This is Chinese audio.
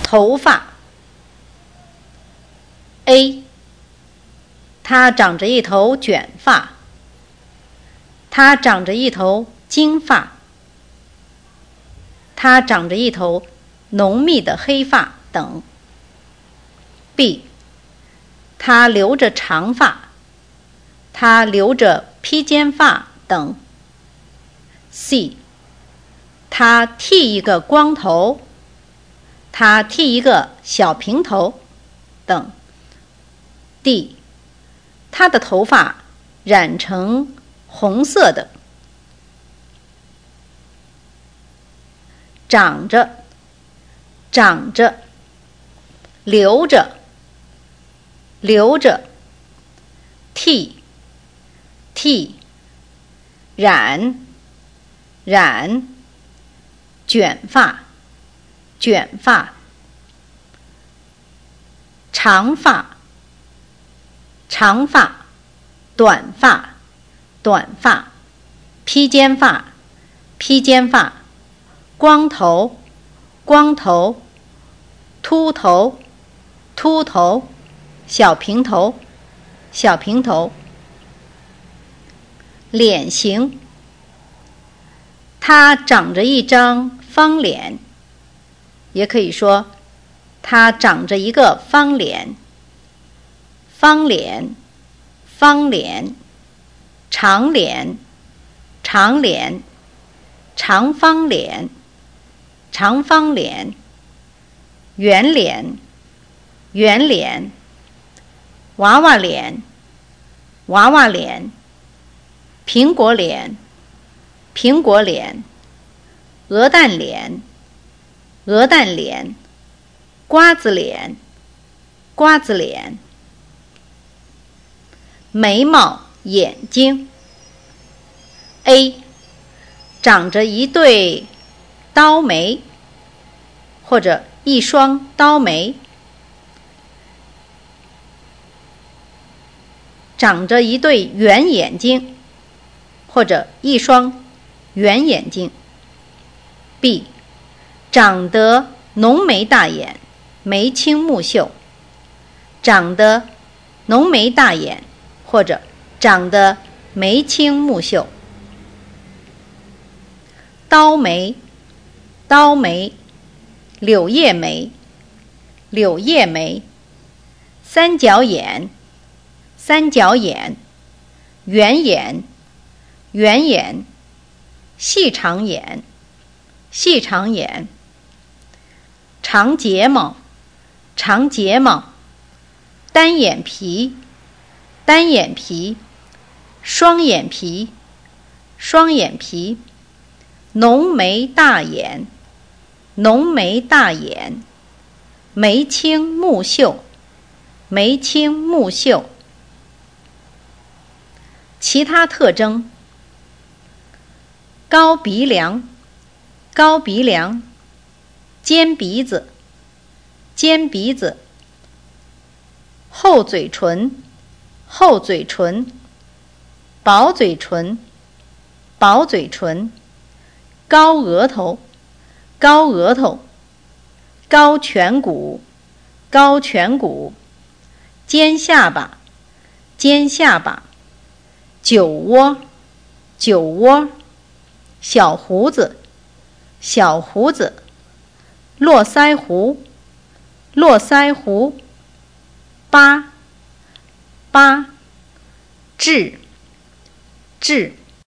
头发。 A. 他长着一头卷发，他长着一头金发，他长着一头浓密的黑发等。 B. 他留着长发，他留着披肩发等。 C. 他剃一个光头，他剃一个小平头等。 D. 他的头发染成红色的。长着，长着，留着，留着，剃，剃，染，染，卷发，卷发，长发，长发，短发，短发，披肩发，披肩发，光头，光头，秃头，秃头，小平头，小平头。脸型，他长着一张方脸，也可以说他长着一个方脸。方脸，方脸，长脸，长脸，长方脸，长方脸，圆脸，圆脸，娃娃脸，娃娃脸，苹果脸，苹果脸，鹅蛋脸，鹅蛋脸，瓜子脸，瓜子脸。眉毛、眼睛。A. 长着一对刀眉，或者一双刀眉。长着一对圆眼睛，或者一双圆眼睛。B. 长得浓眉大眼，眉清目秀。长得浓眉大眼，或者长得眉清目秀。刀眉，刀眉，柳叶眉，柳叶眉，三角眼，三角眼，圆眼，圆眼，细长眼，细长眼，长睫毛，长睫毛，单眼皮，单眼皮，双眼皮，双眼皮，浓眉大眼，浓眉大眼，眉清目秀，眉清目秀。其他特征：高鼻梁，高鼻梁，尖鼻子，尖鼻子，厚嘴唇，厚嘴唇，薄嘴唇，薄嘴唇，高额头，高额头，高颧骨，高颧骨，尖下巴，尖下巴，酒窝，酒窝，小胡子，小胡子，络腮胡，络腮胡，疤，疤，痣，痣。